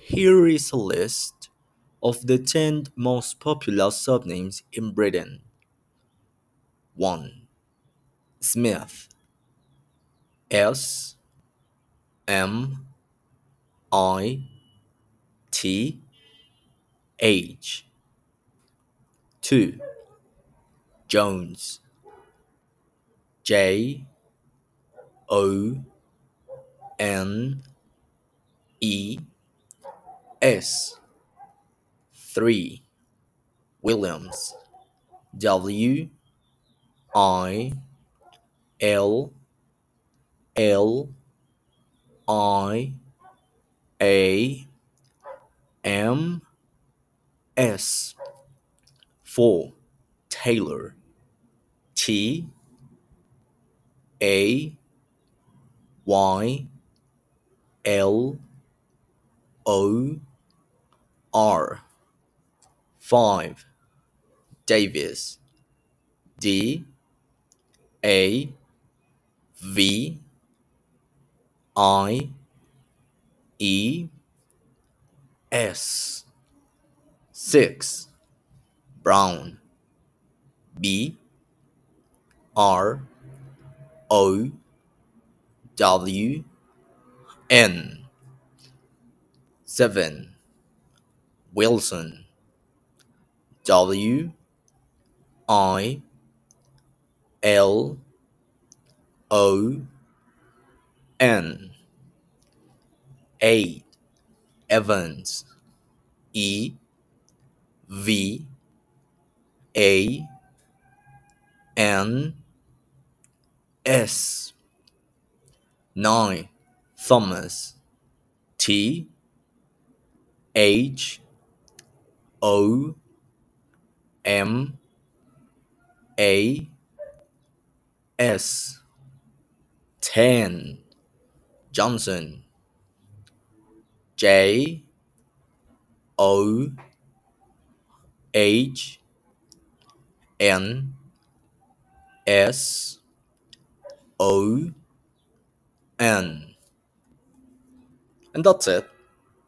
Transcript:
Here is a list of the 10 most popular surnames in Britain. 1. Smith. S M I T H. 2. Jones. J O N E S. 3. Williams. W I L L I A M S. 4. Taylor. T A Y L O R. 5. Davis. D A V I E S. 6. Brown. B R O W N. 7. Wilson. W I L O N. 8. Evans. E V A N S. 9. Thomas. T H O M A S. 10. Johnson. J O H N S O N. And that's it.